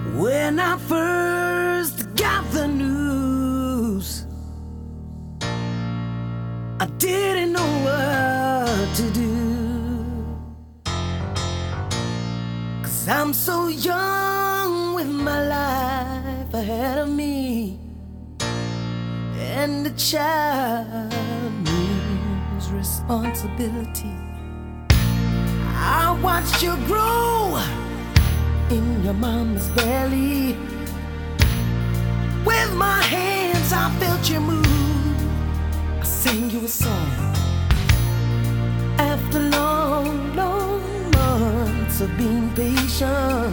When I first got the news, I didn't know what to do, 'cause I'm so young with my life ahead of me, and the child needs responsibility. I watched you grow in your mama's belly. With my hands I felt you move. I sang you a song. After long, long months of being patient,